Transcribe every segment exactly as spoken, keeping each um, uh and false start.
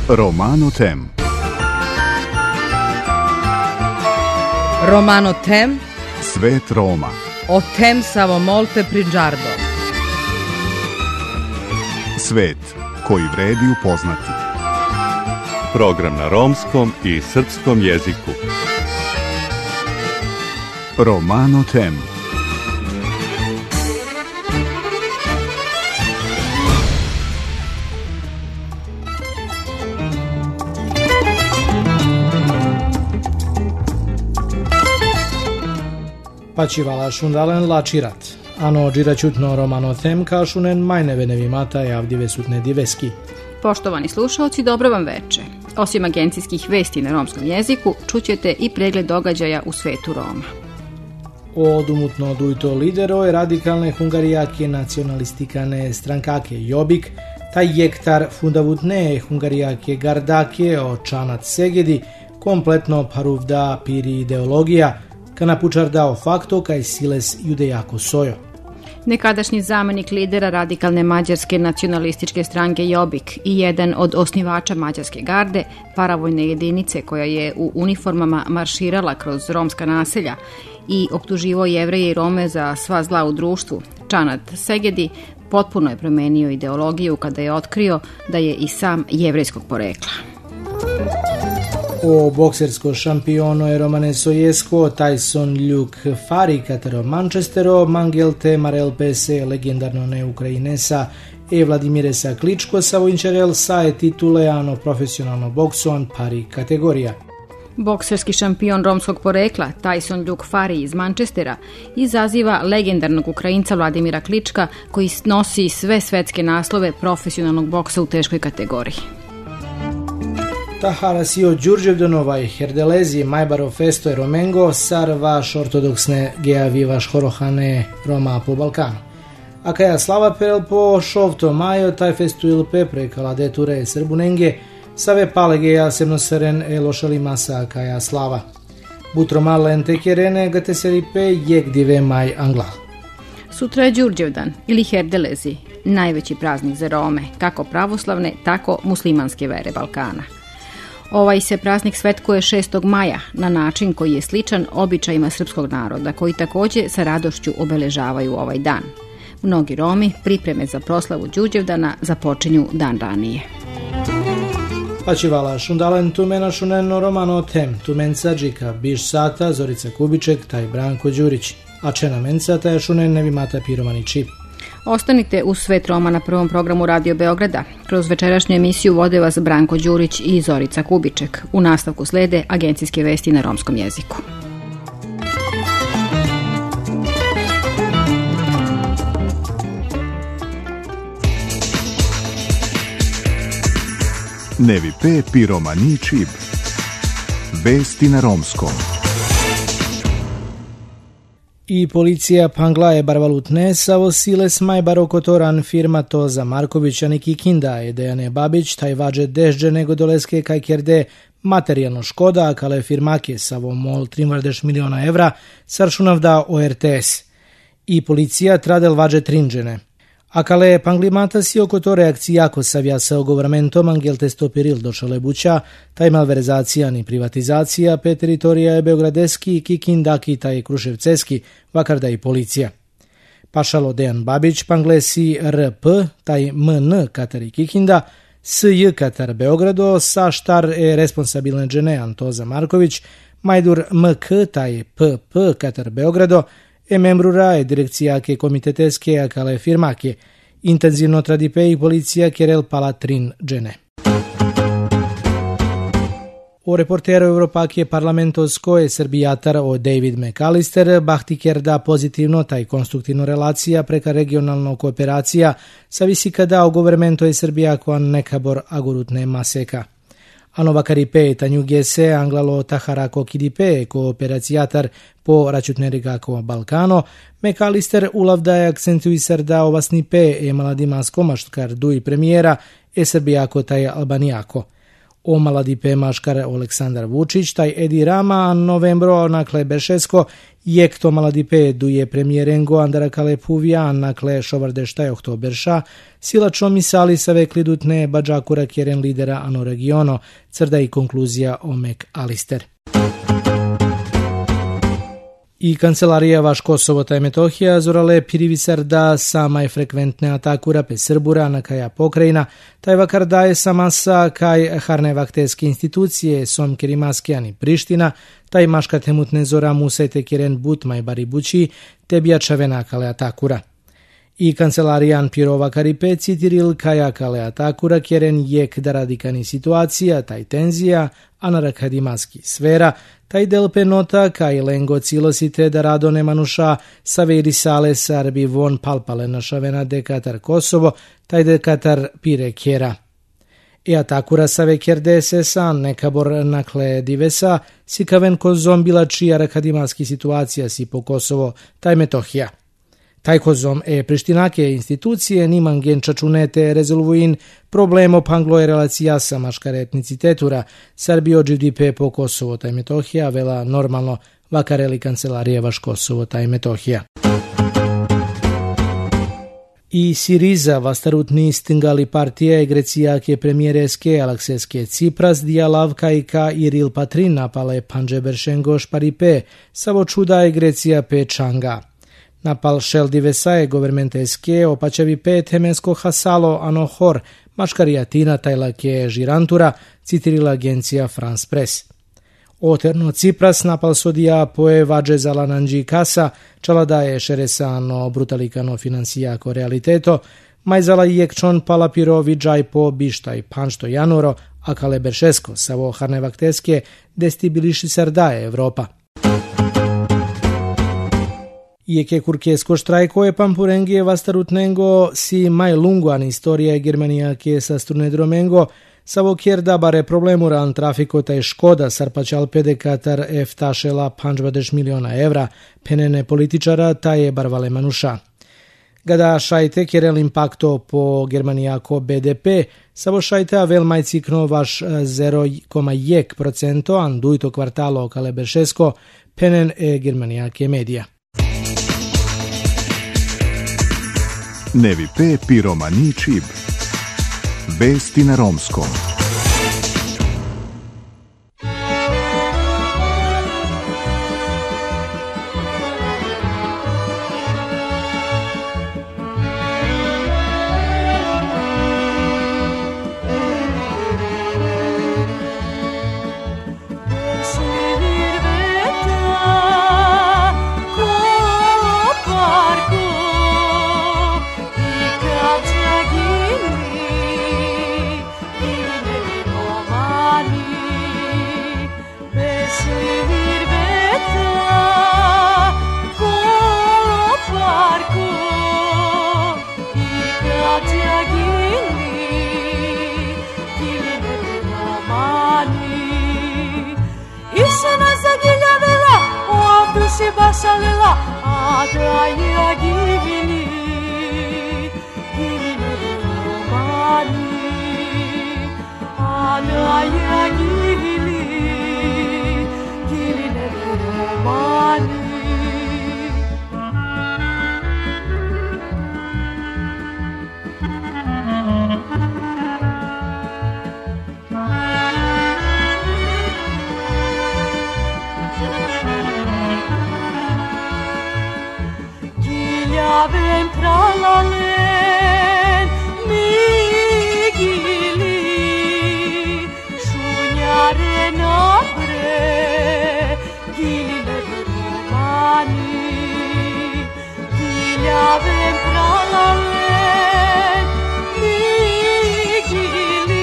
Romano Tem. Romano Tem. Svet Roma. O tem samo molte priđardo. Svet koji vredi upoznati. Program na romskom i srpskom jeziku. Romano Tem. Pačivala šundalen lačirat. Ano džiračutno Romano Tem kašunen majnevenevi mata javdive sutne diveski. Poštovani slušalci, dobro vam veče. Osim agencijskih vesti na romskom jeziku, čućete i pregled događaja u svetu Roma. Odumutno dujto lidero radikalne hungarijake nacionalistikane strankake Jobbik, taj jektar fundavutne hungarijake gardake o Čanat Segedi, kompletno paruvda piri ideologija, kana pučardao fakto kaj siles judejako sojo. Nekadašnji zamenik lidera radikalne mađarske nacionalističke stranke Jobbik i jedan od osnivača mađarske garde, paravojne jedinice koja je u uniformama marširala kroz romska naselja i optuživao Jevreje i Rome za sva zla u društvu, Čanat Segedi potpuno je promenio ideologiju kada je otkrio da je i sam jevrejskog porekla. O boksersko šampiono je Romane Sojesko, Tyson Luke Fury katero Manchestero, Mangelte Marel P S legendarno ne Ukrajinesa e Vladimiresa Kličko Savojnčarel sa je tituleano profesionalno boksoan pari kategorija. Bokserski šampion romskog porekla Tyson Luke Fury iz Manchestera izaziva legendarnog Ukrajinca Vladimira Klička koji nosi sve svetske naslove profesionalnog boksa u teškoj kategoriji. Taharasio Đurđevdonova i Herdelezi Majbaro Festo i Romengo sar vaš ortodoksne geavi vaš horohane Roma po Balkanu. A kaja slava perel po šovto majo taj festuil pepre kalade ture srbunenge save palegeja semnoseren e lošali masa kaja slava. Butro marlen tekerene gate seripe jek dive maj angla. Sutra je Đurđevdan ili Herdelezi, najveći praznik za Rome, kako pravoslavne, tako muslimanske vere Balkana. Ovaj se praznik svetkuje šestog maja na način koji je sličan običajima srpskog naroda, koji također sa radošću obeležavaju ovaj dan. Mnogi Romi pripreme za proslavu Đurđevdana započinju dan ranije. Pačivala šundalen tumena šuneno Romano Tem, tumen Sadžika, Biš Sata, Zorica Kubiček, taj Branko Đurić, a čena menca taj šunen nevi mata piromani čip. Ostanite uz Svet Roma na prvom programu Radio Beograda. Kroz večerašnju emisiju vode vas Branko Đurić i Zorica Kubiček. U nastavku slede agencijske vesti na romskom jeziku. Nevi pe piromani čib. Vesti na romskom. I policija Pangla je barvalutne savo siles majbaro kotoran firma Toza Markovića Niki Kinda e Dejane Babić taj vađe dežđe nego doleske kaj kjerde materijalno škoda kale firmake savo mol trimvardeš miliona evra saršunavda O R T S. I policija tradel vađe trinđene. A kale Panglimata si oko to reakcijako savja sa ogovramentom angelte stopiril došale buća, taj malverzacija ni privatizacija pe teritorija je Beogradeski, Kikindaki taj Kruševceski, vakarda i policija. Pašalo Dejan Babić, Panglesi R P, taj M N Katari Kikinda, S J Katar Beogrado, sa štar e responsabilne džene Antoza Marković, Majdur M K taj P P Katar Beogrado, e membrura e direkcijake komiteteske akale firmake. Intenzivno tradipe i policija kerel pala trin džene. O reportero Europake parlamentosko je srbijatar o David McAllister bahtiker da pozitivno taj konstruktivno relacija preka regionalno kooperacija sa visikada o govermento je Srbijako nekabor agurutne maseka. Ano vakaripe tanju gese anglalo taharako kidipe kooperacijatar po račutnerigako Balkano, McAllister ulavdaje akcentuisar da ovasnipe e maladima skomaštkar duj premijera e srbijako taj albanijako. O Maladipe maškar Aleksandar Vučić, taj Edi Rama, novembro nakle Beršesko, jekto Maladipe duje premijerengo andara kale puvia nakle šovardeštaj oktoberša, silačo misali save klidutne bađakura kjeren lidera ano regiono, crda i konkluzija Omek Alister. I kancelarija vaš Kosovo taj Metohija zorale pirivisar da sama je frekventne atakura pe Srbura na kaja pokrajina, taj vakar daje samasa kaj harne vakteske institucije som kerimaske ani Priština, taj maška temutne zora musajte kjeren butmaj baribući te bijačavena kale atakura. I kancelarijan pirova karipe citiril kaja kale atakura kjeren jek da radikani situacija, taj tenzija, anarakadimaski sfera, taj delpe nota kaj lengo cilosite da rado nemanuša saveri sale sarbi von palpale našavena dekatar Kosovo, taj dekatar pire kjera. E atakura save kjerde se san nekabor nakle divesa si kaven ko zombilači arakadimaski situacija si po Kosovo, taj Metohija. Taj kozom e prištinake institucije niman genčačunete rezolvuin problemo pangloje relacija sa maškaretnicitetura Srbi ođivdipe po Kosovo taj Metohija vela normalno vakareli kancelarije vaš Kosovo taj Metohija. I Siriza vastarutni stingali partije grecijake premijereske Alekseske Cipras dijalavka i ka Iril Patrin napale Panđe Beršengo šparipe savo čuda je Grecija pe Čanga. Napal šel divesaje governmenteske opačevi pet hemesko hasalo anohor maškarijatina tajlake žirantura, citirila agencija France Press. Oterno Cipras napal sodija poe vađe za lananđi kasa, čala da je šeresano brutalikano finansijako realiteto, majzala jekčon palapiro vidžaj po bištaj panšto januro, a kale beršesko savo harne vakteske destibiliši sardaje Evropa. Ieke kurkesko štrajko je pampurengije vastarutnengo si mai lunguan istorija Germanijake sa strunedromengo, savo kjer da bare problemuran trafiko taj škoda sarpačal pedekatar eftašela panđbadeš miliona evra, penene političara taj barvale manuša. Gada šajte kjerel impakto po Germanijako B D P, savo šajte avel maj cikno vaš zero zarez jedan procento andujto kvartalo kale beršesko, penen e Germanijake medija. Nevi P. Piromani Čib. Vesti na romskom. Basalela adaya givini givini romani adaya givini givini romani Avem tralalen migili Šunjare napre giline romani Giljavem tralalen migili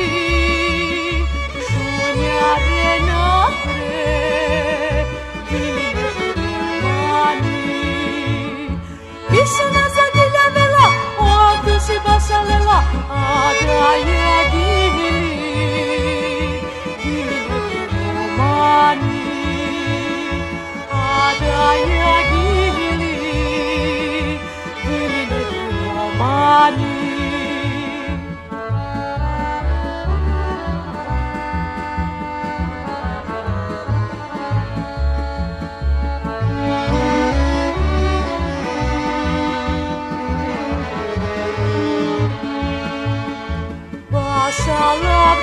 Šunjare napre giline romani Isuna zagilja vela, ovdje si basalela, adaya gili, gili romani, adaya gili, gili romani.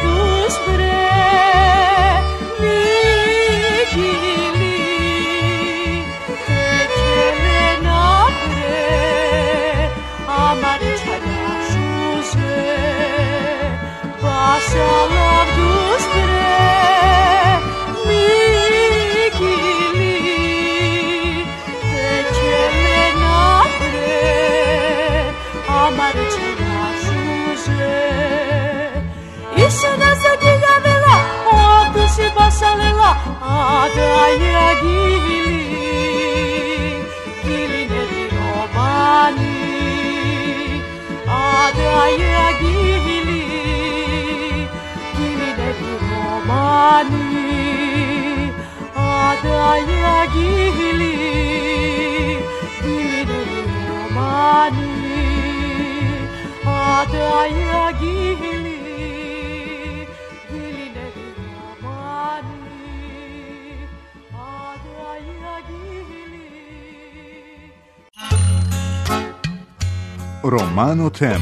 lavdus bre vigili tekele napre amar çaraşuze basa lavdus bre vigili tekele napre amar çaraşuze isena zadila vela otusi basalela adaya gili gili nedi romani adaya gili gili nedi romani adaya gili gili nedi romani adaya gili gili nedi romani adaya gili. Romano Tem.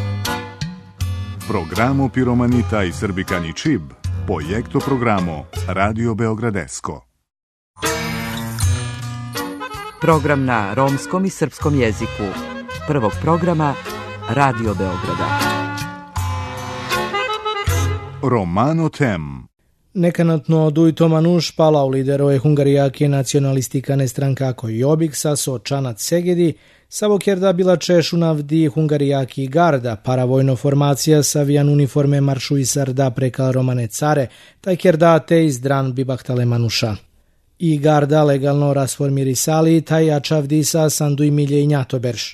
Programo Piromanita i Srbikani Čib, projekto programo Radio Beogradesko. Program na romskom i srpskom jeziku prvog programa Radio Beograda. Romano Tem. Неканатно дујто мануш палау лидеро е хунгаријаки националистикане странкако Јобик са со Чанат Сегеди, са во керда била чешунавди хунгаријаки гарда, паравојно формација са вијан униформе маршуисарда прека Романе Царе, тај керда те издран бибахтале мануша. И гарда легално расформирисали, тај јачавди са сандуј милје и њатоберш.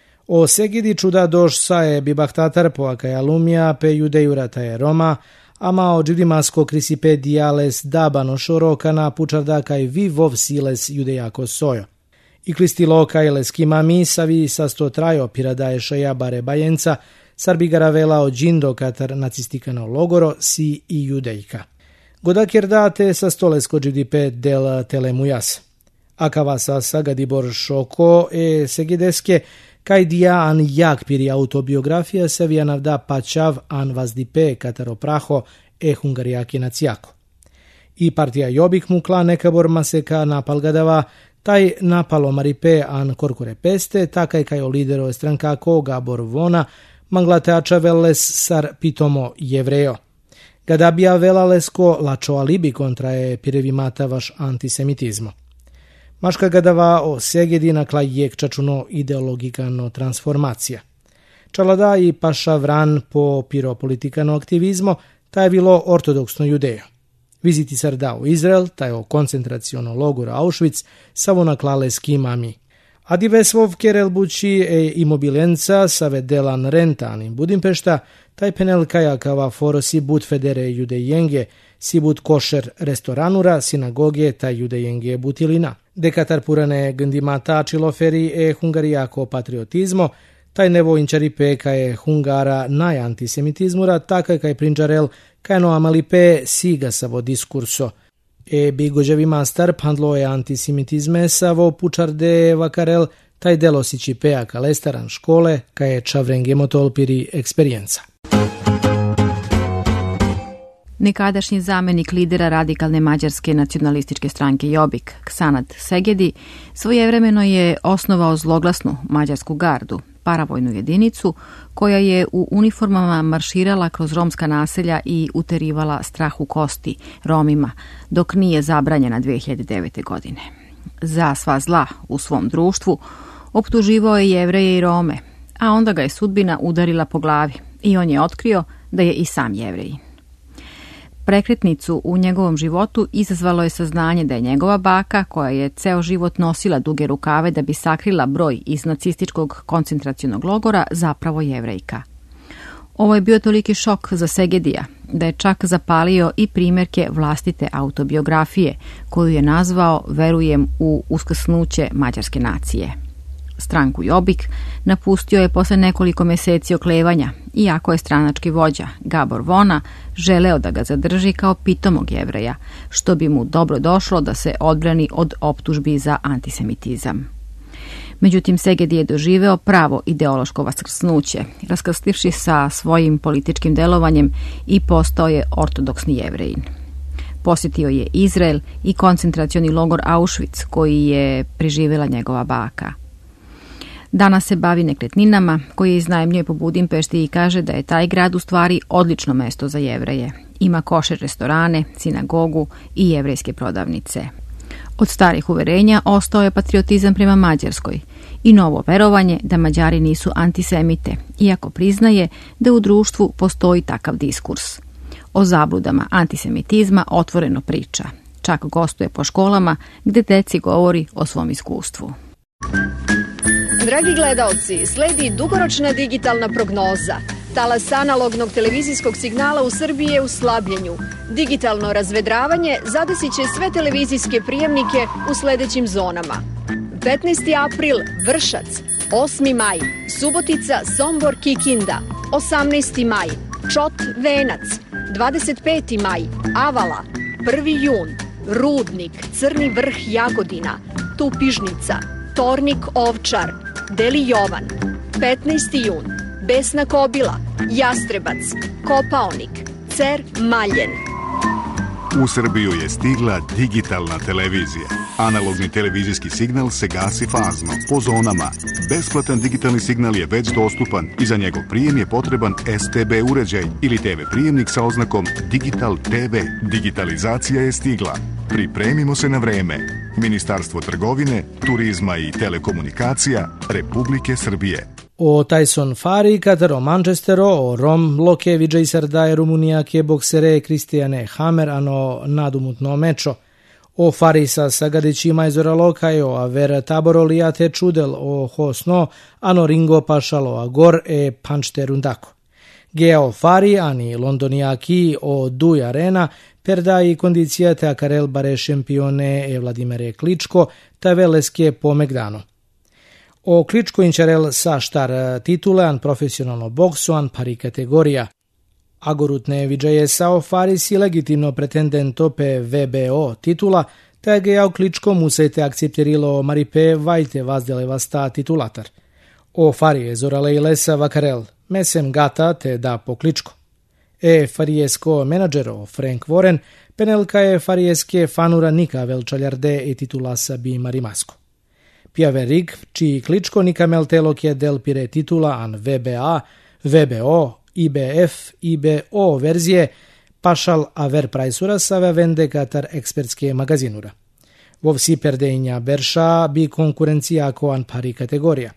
О Сегеди чуда дош са е бибахтатар по акаја лумија пе јудејурата е Рома, ама o džidimasko krisipe diales dabano šoroka na pučarda kaj vi vov siles judejako sojo. I klistilo kaj leskimami savi sa sto trajo pirada je šaja bare bajenca, sarbi garavela o džindo katar nacistikano logoro si i judejka. Goda kerdate sa stolesko džidipe del telemujas. Akavasa sagadibor šoko e segideske kaj dia an jak piri autobiografija se vijanavda pačav an vazdipe kataropraho e hungarijaki nacijako. I partija Jobik mukla nekabor maseka napalgadava, taj napalo maripe an korkure peste, takaj kaj o lidero strankako Gabor Vona, manglateača veles sar pitomo jevrejo. Gadabija velalesko lačo alibi kontra e pirevimata vaš antisemitizmo. Maška gadava o Segedi nakla jek čačuno ideologikano transformacija. Čalada i paša vran po piropolitikano aktivizmo, ta je bilo ortodoksno judejo. Viziti sarda u Izrael, taj o koncentraciono logora Auschwitz, savo naklale skimami. Adi vesvov kerel buči e imobilenca save delan rentan in Budimpešta, taj penel kajakava forosi bud federe judejenge, si bud košer restoranura, sinagoge taj judejenge butilina. Dekatar purane gândimata ciloferi e hungarijako patriotizmo, taj nevo inčaripe ka je hungara naj antisemitismura, taka kaj prinčarel kaj no amalipe siga savo diskurso. E bigođevi mastar pandlo je antisemitizme savo pučarde vakarel taj delosići pea ka lestaran škole kaj je čavrenge tolpiri eksperijenca. Nekadašnji zamenik lidera radikalne mađarske nacionalističke stranke Jobbik, Ksanat Segedi, svojevremeno je osnovao zloglasnu mađarsku gardu, paravojnu jedinicu koja je u uniformama marširala kroz romska naselja i uterivala strah u kosti Romima, dok nije zabranjena dve hiljade devete. godine. Za sva zla u svom društvu optuživao je Jevreje i Rome, a onda ga je sudbina udarila po glavi i on je otkrio da je i sam Jevrej. Prekretnicu u njegovom životu izazvalo je saznanje da je njegova baka, koja je ceo život nosila duge rukave da bi sakrila broj iz nacističkog koncentracionog logora, zapravo Jevrejka. Ovo je bio toliki šok za Segedija da je čak zapalio i primjerke vlastite autobiografije, koju je nazvao Verujem u uskrsnuće mađarske nacije. Stranku Jobbik napustio je posle nekoliko meseci oklevanja, iako je stranački vođa Gabor Vona želeo da ga zadrži kao pitomog Jevreja, što bi mu dobro došlo da se odbrani od optužbi za antisemitizam. Međutim, Segedi je doživeo pravo ideološko vaskrsnuće, raskrstivši sa svojim političkim delovanjem i postao je ortodoksni Jevrejin. Posjetio je Izrael i koncentracioni logor Auschwitz, koji je preživjela njegova baka. Danas se bavi nekretninama, koje iznajmljuje po Budimpešti i kaže da je taj grad u stvari odlično mesto za Jevreje. Ima košer restorane, sinagogu i jevrejske prodavnice. Od starih uverenja ostao je patriotizam prema Mađarskoj i novo verovanje da Mađari nisu antisemite, iako priznaje da u društvu postoji takav diskurs. O zabludama antisemitizma otvoreno priča. Čak gostuje po školama gde deci govori o svom iskustvu. Dragi gledaoci, sledi dugoročna digitalna prognoza. Talas analognog televizijskog signala u Srbiji je u slabljenju. Digitalno razvedravanje zadesit će sve televizijske prijemnike u sledećim zonama. petnaesti april Vršac, osmi maj Subotica, Sombor, Kikinda, osamnaesti maj Čot, Venac, dvadeset peti maj Avala, prvi jun Rudnik, Crni Vrh, Jagodina, Tupižnica, Tornik, Ovčar, Deli Jovan, petnaesti jun Besna Kobila, Jastrebac, Kopaonik, Cer, Maljen. U Srbiju je stigla digitalna televizija. Analogni televizijski signal se gasi fazno, po zonama. Besplatan digitalni signal je već dostupan i za njegov prijem je potreban S T B uređaj ili T V prijemnik sa oznakom Digital T V. Digitalizacija je stigla. Pripremimo se na vreme. Ministarstvo trgovine, turizma i telekomunikacija Republike Srbije. O Tyson Fury, Kataro Manchestero, o Rom Loke Vijay Sardaje Rumunijake boksere Kristijane Hamer ano nadumutno mečo. O Farisa Sagadići Majzora Lokaj, o Aver Taboro Lijate Čudel, o Hosno, ano Ringo Pašalo Agor e Pančterundako. Geo Fari, ani Londonijaki, o Duj Arena, perda i kondicija te Akarel bare šampione e Vladimire Kličko, ta veleske po Megdano. O Kličko inčarel sa štar titulean profesionalno boksoan pari kategorija. Agorutne Vijay Sao Faris i legitimno pretendento pe V B O titula, te ge au Kličko musete akcepterilo Maripe vajte vazdeleva sta titulatar. O Fari je zorale i lesa vakarel, mesem gata te da po Kličko. E Farijesko menadžero Frank Warren, penelka je Farijeske fanura nika velčaljarde i titulasa bi Marimasko. Piaverig, čiji Kličko nika meltelok je del pire titula an V B A, V B O, I B F, I B O verzije, pašal aver prajsura save vende katar ekspertske magazinura. Vovsi perdejnja berša bi konkurencija koan pari kategorija.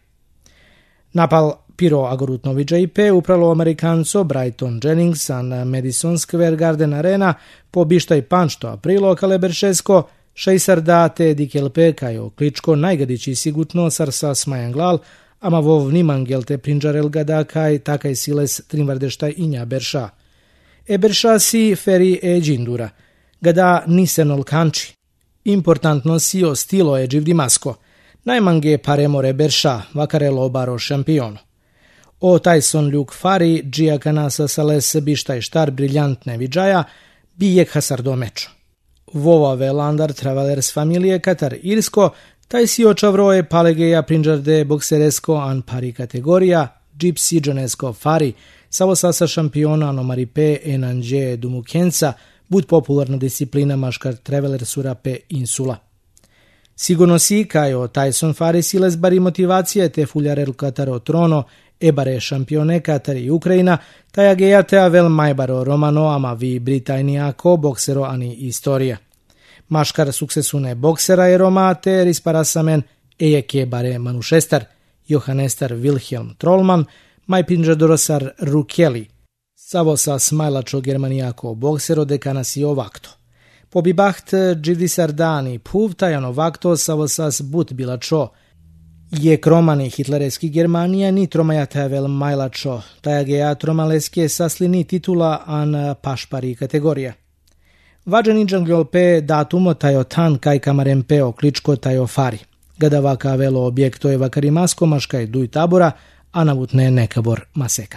Napal piro agorutno Vijay P upravo Amerikanco Brighton Jennings an Madison Square Garden Arena po bištaj panšto aprilo kaleberšesko, šejsar date dikelpe kajo Kličko najgadići sigutno sarsa smajanglal, ama vov nimangel te prinđarel gada kaj takaj siles trimvardeštaj inja berša. E berša si feri e džindura, gada nisenol kanči. Importantno si o stilo e dživdimasko, najmange paremore berša, vakarelo baro šampiono. O Tyson Luke Fari, džija kanasa sales bištaj štar briljantne Vijaja, bijek hasardo mečo. Vova velandar travelers familije Katar Irsko, taj si očavroje palegeja prinđarde bokseresko an pari kategorija, Gypsy Jonesko Fari, savo sasa šampiona ano Maripe enanđe dumukenca, bud popularna disciplina maškar travelersura pe insula. Sigurno si, kajo Tyson Fari siles bari motivacije te fuljarel Kataro trono, e bare šampione Katar i Ukrajina, taj agejatea vel majbaro romano ama vi Britanijako boksero ani istorija. Maškar suksesune boksera je Roma te risparasamen ejeke bare manušestar, Johannestar Wilhelm Trollman, maj pinđadorosar Rukeli. Savo sa smajlačo germanijako boksero dekana si ovakto. Po bibaht dživdisar dani puvtajano vakto savo sas but bilačo. Je kromani hitlereski Germanija ni tromajata vel majlačo, tajageja tromaleske saslini titula an pašpari kategorija. Vađeni džangljope datumo tajo tan kaj kamarempeo Kličko tajo Fari. Gada vaka velo objekto je vakarimasko maškaj duj tabora, a navutne nekabor maseka.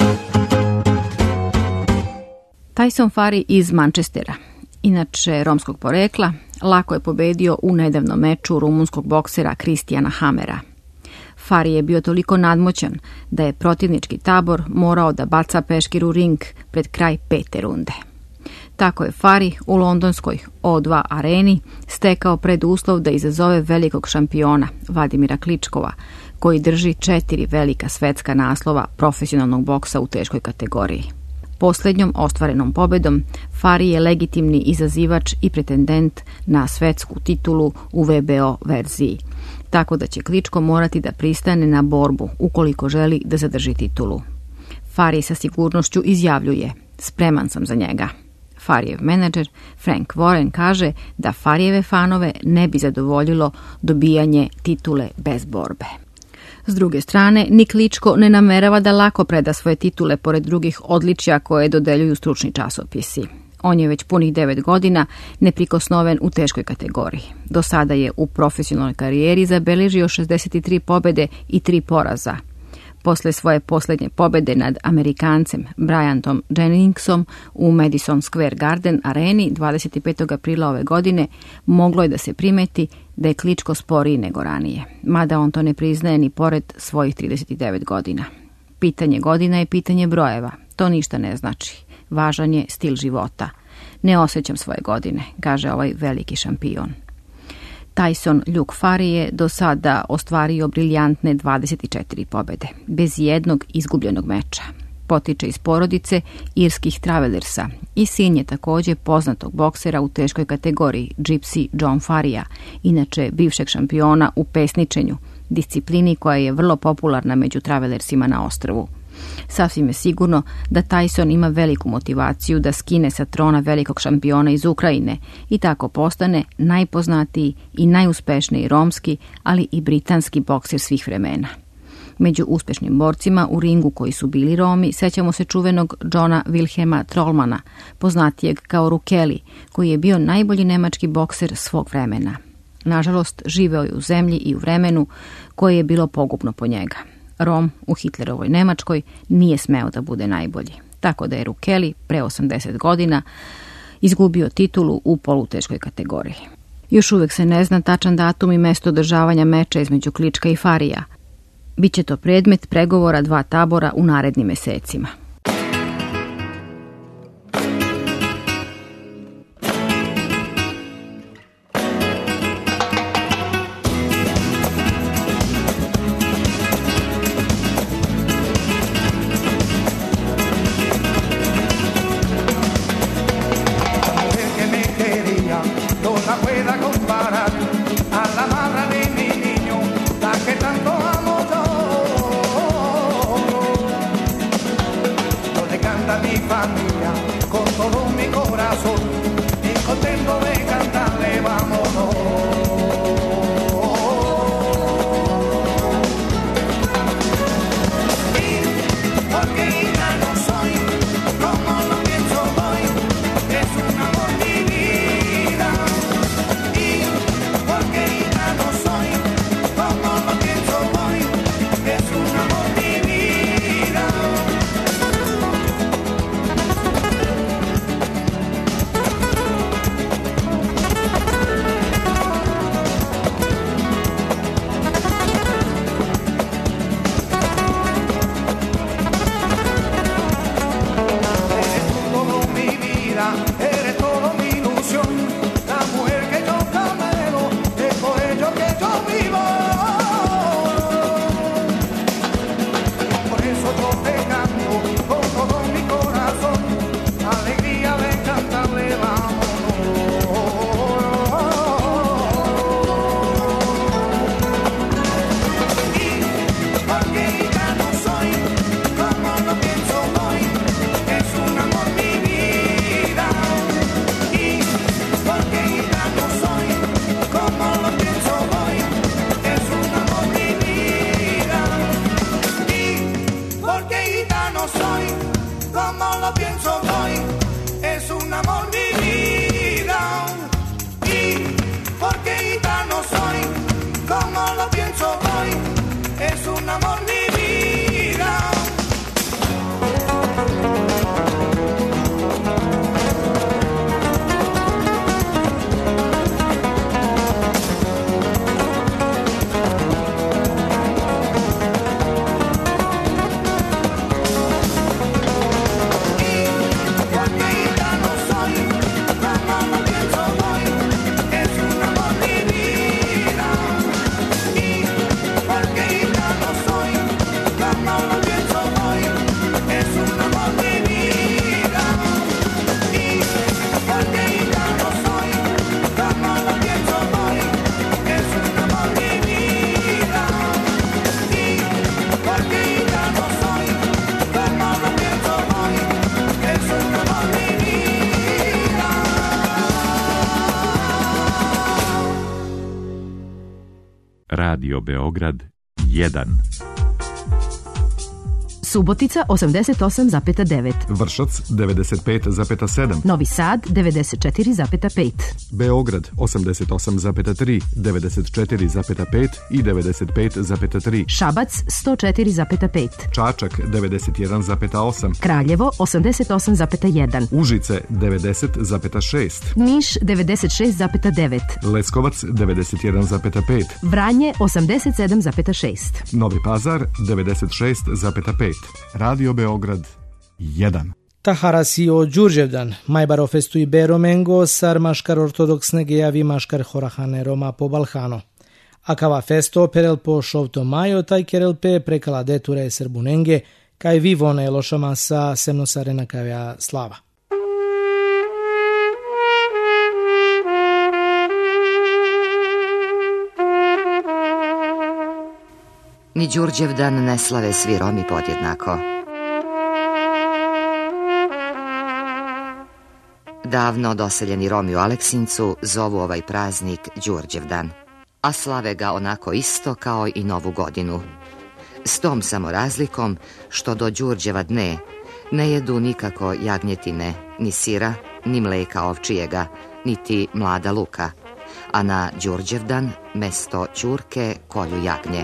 Tyson Fury iz Manchestera, inače romskog porekla, lako je pobedio u nedavnom meču rumunskog boksera Kristijana Hamera. Fari je bio toliko nadmoćan da je protivnički tabor morao da baca peškir u ring pred kraj pete runde. Tako je Fari u londonskoj O dva areni stekao preduslov da izazove velikog šampiona Vladimira Kličkova, koji drži četiri velika svetska naslova profesionalnog boksa u teškoj kategoriji. Posljednjom ostvarenom pobedom Fari je legitimni izazivač i pretendent na svetsku titulu u V B O verziji, tako da će Kličko morati da pristane na borbu ukoliko želi da zadrži titulu. Fari sa sigurnošću izjavljuje: spreman sam za njega. Farijev menadžer Frank Warren kaže da Farijeve fanove ne bi zadovoljilo dobijanje titule bez borbe. S druge strane, ni Kličko ne namerava da lako preda svoje titule pored drugih odličja koje dodeljuju stručni časopisi. On je već punih devet godina neprikosnoven u teškoj kategoriji. Do sada je u profesionalnoj karijeri zabeležio šezdeset tri pobede i tri poraza. Posle svoje posljednje pobede nad Amerikancem Bryantom Jenningsom u Madison Square Garden areni dvadeset petog aprila ove godine moglo je da se primeti da je Kličko sporiji nego ranije, mada on to ne priznaje ni pored svojih trideset devet godina. Pitanje godina je pitanje brojeva, to ništa ne znači. Važan je stil života. Ne osjećam svoje godine, kaže ovaj veliki šampion. Tyson Luke Fari je do sada ostvario briljantne dvadeset četiri pobede, bez jednog izgubljenog meča. Potiče iz porodice irskih Travelersa i sin je također poznatog boksera u teškoj kategoriji Gypsy John Farija, inače bivšeg šampiona u pesničenju, disciplini koja je vrlo popularna među Travelersima na ostrvu. Sasvim je sigurno da Tyson ima veliku motivaciju da skine sa trona velikog šampiona iz Ukrajine i tako postane najpoznatiji i najuspešniji romski, ali i britanski bokser svih vremena. Među uspešnim borcima u ringu koji su bili Romi sećamo se čuvenog Johna Wilhelma Trollmana, poznatijeg kao Rukeli, koji je bio najbolji nemački bokser svog vremena. Nažalost, živeo je u zemlji i u vremenu koje je bilo pogubno po njega. Rom u Hitlerovoj Nemačkoj nije smeo da bude najbolji, tako da je Rukeli pre osamdeset godina izgubio titulu u poluteškoj kategoriji. Još uvek se ne zna tačan datum i mesto održavanja meča između Klička i Farija. Biće to predmet pregovora dva tabora u narednim mesecima. Radio Beograd jedan. Subotica osamdeset osam zarez devet, Vršac devedeset pet zarez sedam, Novi Sad devedeset četiri zarez pet, Beograd osamdeset osam zarez tri, devedeset četiri zarez pet i devedeset pet zarez tri, Šabac sto četiri zarez pet, Čačak devedeset jedan zarez osam, Kraljevo osamdeset osam zarez jedan, Užice devedeset zarez šest, Niš devedeset šest zarez devet, Leskovac devedeset jedan zarez pet, Vranje osamdeset sedam zarez šest, Novi Pazar devedeset šest zarez pet. Radio Beograd jedan. Taharasi o Đurđevdan, Majbaro festu i Bero Mengo, sar maškar ortodoksne gejavi maškar horahane Roma po Balhano. Akava festo perel po šovto majo, taj kerel pe prekala deture srbunenge, kaj vivone lošama sa semnosarena kavja slava. Ni Đurđevdan ne slave svi Romi podjednako. Davno doseljeni Romi u Aleksincu zovu ovaj praznik Đurđevdan, a slave ga onako isto kao i Novu godinu. S tom samo razlikom što do Đurđeva dne ne jedu nikako jagnjetine, ni sira, ni mleka ovčijega, niti mlada luka, a na Đurđevdan mesto ćurke kolju jagnje.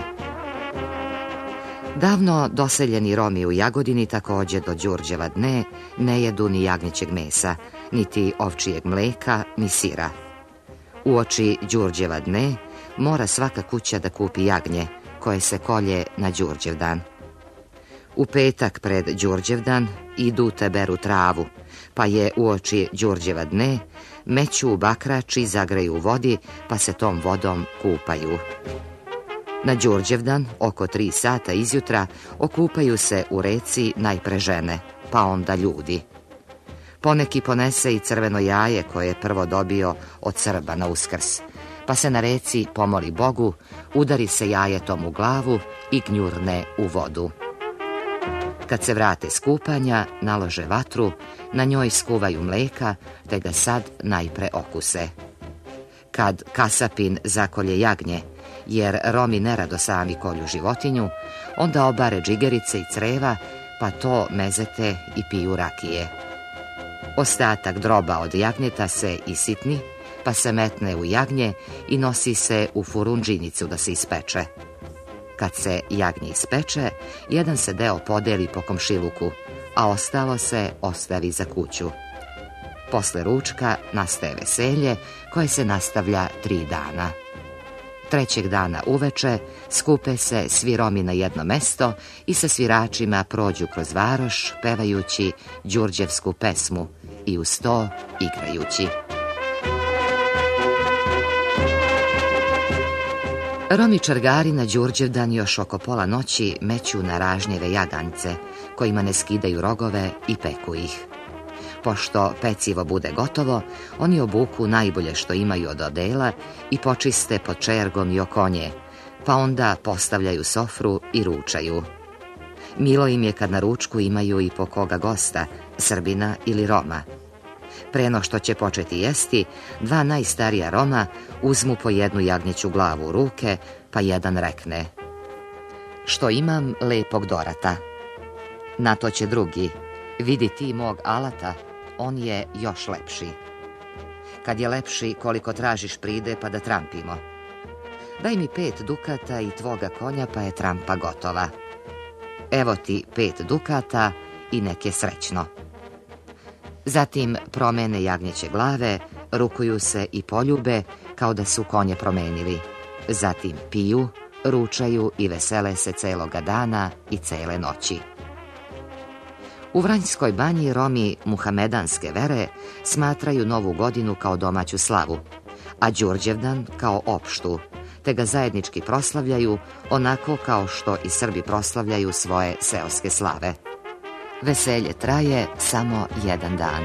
Davno doseljeni Romi u Jagodini također do Đurđeva dne ne jedu ni jagnjećeg mesa, niti ovčijeg mleka, ni sira. Uoči Đurđeva dne mora svaka kuća da kupi jagnje, koje se kolje na Đurđevdan. U petak pred Đurđevdan idu te beru travu, pa je uoči Đurđeva dne meću u bakrač i zagreju u vodi, pa se tom vodom kupaju. Na Đurđevdan, oko tri sata izjutra, okupaju se u reci najpre žene, pa onda ljudi. Poneki ponese i crveno jaje koje je prvo dobio od Srba na Uskrs, pa se na reci pomoli Bogu, udari se jajetom u glavu i gnjurne u vodu. Kad se vrate s kupanja, nalože vatru, na njoj skuvaju mleka, te ga sad najpre okuse. Kad kasapin zakolje jagnje, jer Romi nerado sami kolju životinju, onda obare džigerice i creva, pa to mezete i piju rakije. Ostatak droba od jagnjeta se isitni, pa se metne u jagnje i nosi se u furundžinicu da se ispeče. Kad se jagnje ispeče, jedan se deo podeli po komšiluku, a ostalo se ostavi za kuću. Posle ručka nastaje veselje koje se nastavlja tri dana. Trećeg dana uveče skupe se svi Romi na jedno mesto i sa sviračima prođu kroz varoš pevajući đurđevsku pesmu i uz to igrajući. Romi čargari na Đurđevdan još oko pola noći meću na ražnjeve jaganjce, kojima ne skidaju rogove i peku ih. Pošto pecivo bude gotovo, oni obuku najbolje što imaju od odela i počiste pod čergom i okonje, pa onda postavljaju sofru i ručaju. Milo im je kad na ručku imaju i po koga gosta, Srbina ili Roma. Preno što će početi jesti, dva najstarija Roma uzmu po jednu jagnjeću glavu u ruke, pa jedan rekne: "Što imam lepog dorata." Na to će drugi: "Vidi ti mog alata, on je još lepši. Kad je lepši, koliko tražiš pride pa da trampimo. Daj mi pet dukata i tvoga konja pa je trampa gotova. Evo ti pet dukata i nek je srećno." Zatim promene jagnjeće glave, rukuju se i poljube kao da su konje promenili. Zatim piju, ručaju i vesele se celoga dana i cele noći. U Vranjskoj banji Romi muhamedanske vere smatraju Novu godinu kao domaću slavu, a Đurđevdan kao opštu, te ga zajednički proslavljaju onako kao što i Srbi proslavljaju svoje seoske slave. Veselje traje samo jedan dan.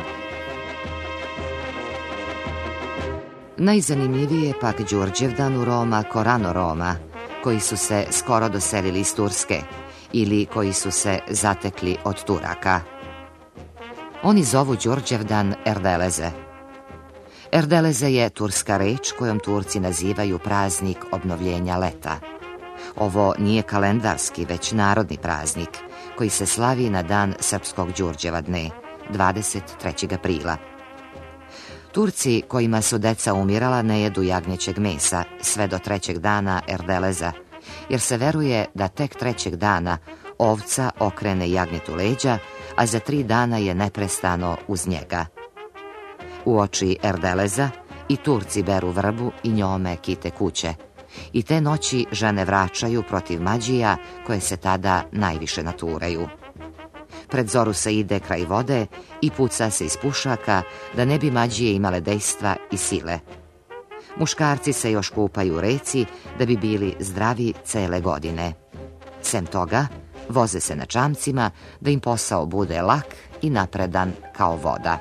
Najzanimljivije pak Đurđevdan u Roma Korano Roma, koji su se skoro doselili iz Turske ili koji su se zatekli od Turaka. Oni zovu Đurđevdan Erdeleze. Erdeleze je turska reč kojom Turci nazivaju praznik obnovljenja leta. Ovo nije kalendarski, već narodni praznik, koji se slavi na dan srpskog Đurđeva dne, dvadeset trećeg aprila. Turci kojima su deca umirala ne jedu jagnjećeg mesa sve do trećeg dana Erdeleza, jer se veruje da tek trećeg dana ovca okrene jagnjetu leđa, a za tri dana je neprestano uz njega. Uoči Erdeleza i Turci beru vrbu i njome kite kuće. I te noći žene vraćaju protiv mađija koje se tada najviše naturaju. Pred zoru se ide kraj vode i puca se iz pušaka da ne bi mađije imale dejstva i sile. Muškarci se još kupaju u reci da bi bili zdravi cele godine. Sem toga, voze se na čamcima da im posao bude lak i napredan kao voda.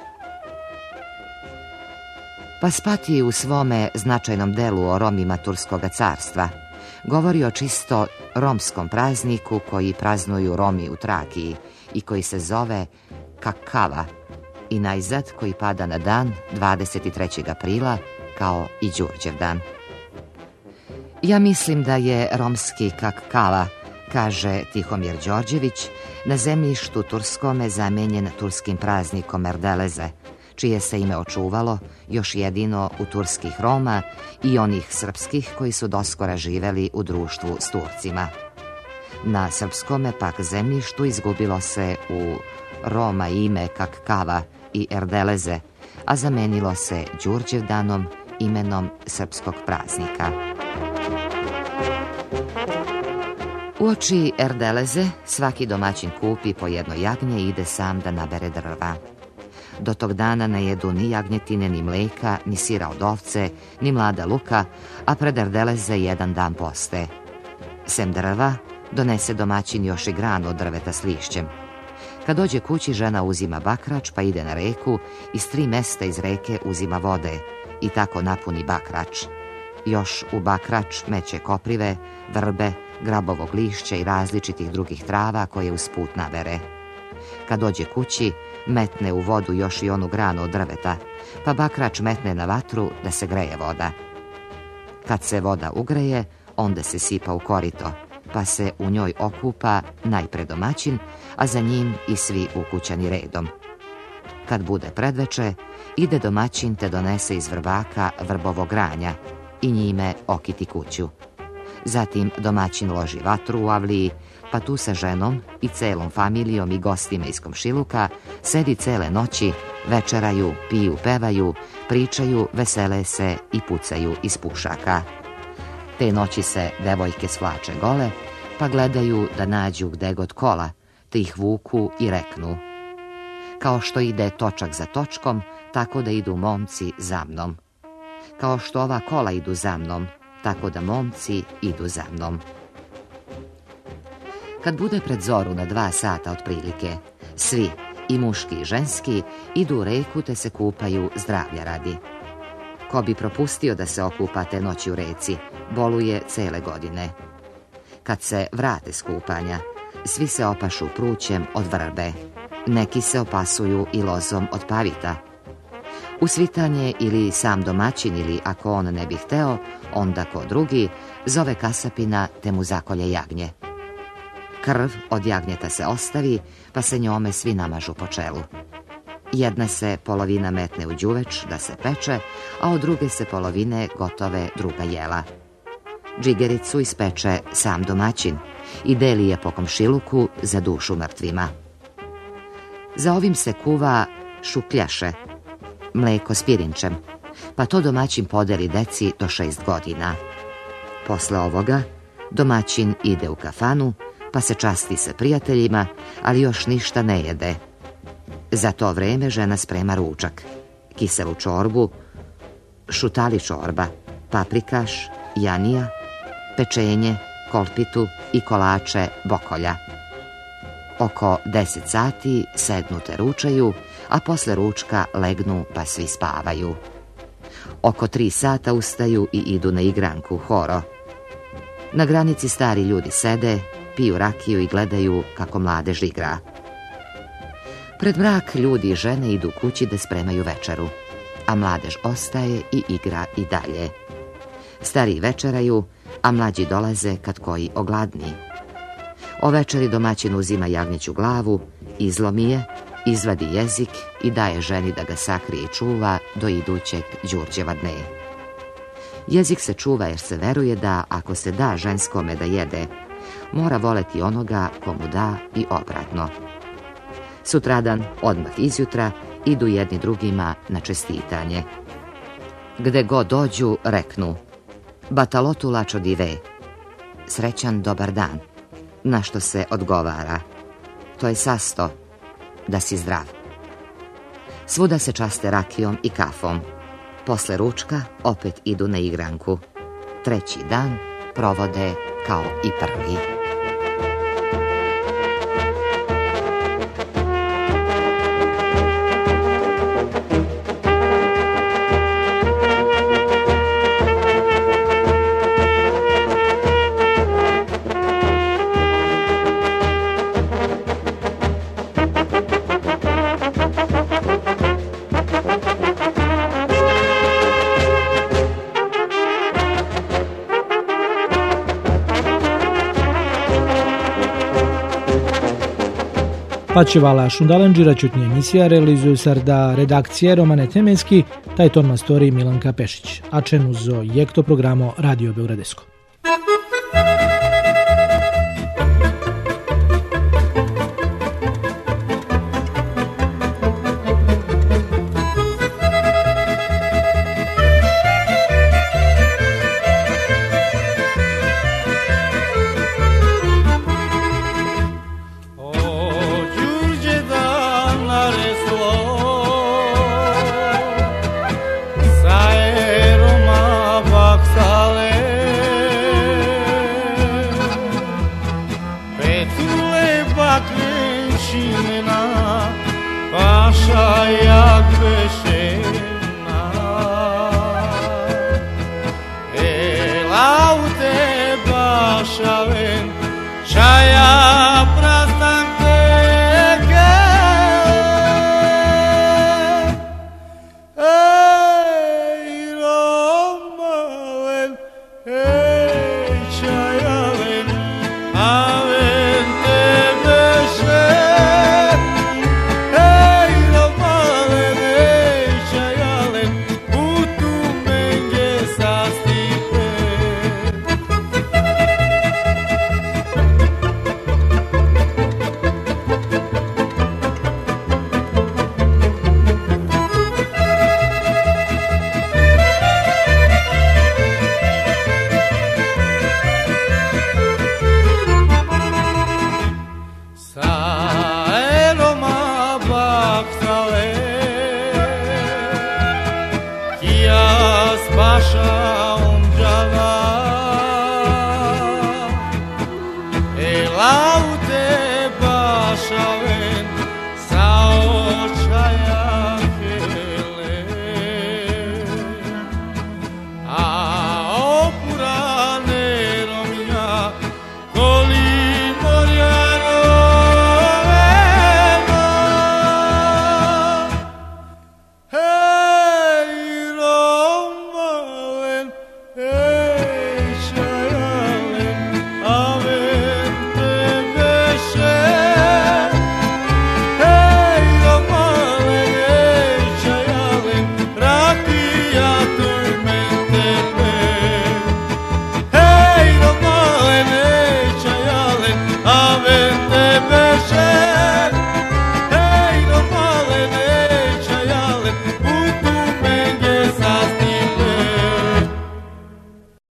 Paspati u svome značajnom delu o Romima Turskoga carstva govori o čisto romskom prazniku koji praznuju Romi u Trakiji i koji se zove Kakava i najzad koji pada na dan dvadeset trećeg aprila kao i Đurđevdan. Ja mislim da je romski Kakava, kaže Tihomir Đorđević, na zemljištu turskome zamenjen turskim praznikom Erdeleze, čije se ime očuvalo još jedino u turskih Roma i onih srpskih koji su doskora živeli u društvu s Turcima. Na srpskome pak zemljištu izgubilo se u Roma ime Kakava i Erdeleze, a zamenilo se Đurđevdanom, imenom srpskog praznika. Uoči Erdeleze svaki domaćin kupi po jedno jagnje i ide sam da nabere drva. Do tog dana ne jedu ni jagnjetine, ni mleka, ni sira od ovce, ni mlada luka, a pred Erdeleze jedan dan poste. Sem drva, donese domaćin još i granu od drveta s lišćem. Kad dođe kući, žena uzima bakrač, pa ide na reku i s tri mesta iz reke uzima vode i tako napuni bakrač. Još u bakrač meće koprive, vrbe, grabovog lišća i različitih drugih trava koje usput nabere. Kad dođe kući, metne u vodu još i onu granu od drveta, pa bakrač metne na vatru da se greje voda. Kad se voda ugreje, onda se sipa u korito, pa se u njoj okupa najpre domaćin, a za njim i svi ukućani redom. Kad bude predveče, ide domaćin te donese iz vrbaka vrbovo granja i njime okiti kuću. Zatim domaćin loži vatru u avliji, pa tu sa ženom i celom familijom i gostima iz komšiluka sedi cele noći, večeraju, piju, pevaju, pričaju, vesele se i pucaju iz pušaka. Te noći se devojke svlače gole, pa gledaju da nađu gde god kola, te ih vuku i reknu: kao što ide točak za točkom, tako da idu momci za mnom. Kao što ova kola idu za mnom, tako da momci idu za mnom. Kad bude pred zoru na dva sata otprilike, svi, i muški i ženski, idu u reku te se kupaju zdravlja radi. Ko bi propustio da se okupa te noći u reci, boluje cele godine. Kad se vrate s kupanja, svi se opašu prućem od vrbe, neki se opasuju i lozom od pavita. U svitanje ili sam domaćin ili ako on ne bi hteo, onda ko drugi zove kasapina te mu zakolje jagnje. Krv od jagnjeta se ostavi, pa se njome svi namažu po čelu. Jedna se polovina metne u đuveč da se peče, a od druge se polovine gotove druga jela. Džigericu ispeče sam domaćin i deli je po komšiluku za dušu mrtvima. Za ovim se kuva šukljaše, mleko s pirinčem, pa to domaćin podeli deci do šest godina. Posle ovoga domaćin ide u kafanu, pa se časti sa prijateljima, ali još ništa ne jede. Za to vreme žena sprema ručak, kiselu čorbu, šutali čorba, paprikaš, janija, pečenje, kolpitu i kolače bokolja. Oko deset sati sednu te ručaju, a posle ručka legnu pa svi spavaju. Oko tri sata ustaju i idu na igranku horo. Na granici stari ljudi sede, piju rakiju i gledaju kako mladež igra. Pred mrak ljudi i žene idu kući da spremaju večeru, a mladež ostaje i igra i dalje. Stariji večeraju, a mlađi dolaze kad koji ogladni. O večeri domaćin uzima jagnjeću glavu, izlomi je, izvadi jezik i daje ženi da ga sakrije i čuva do idućeg Đurđeva dne. Jezik se čuva jer se veruje da ako se da ženskome da jede, mora voleti onoga komu da i obratno. Sutradan, odmah izjutra, idu jedni drugima na čestitanje. Gde god dođu, reknu: Batalotu lačo dive, srećan dobar dan, na što se odgovara: to je sasto, da si zdrav. Svuda se časte rakijom i kafom. Posle ručka opet idu na igranku. Treći dan provode kao i prvi. Pačevala Šundalanđira čutnje emisija realizuju sarda redakcije Romane Temenski, taj ton mastori Milanka Pešić, a čenu zo jekto programo Radio Beogradesko. Paşa yak beş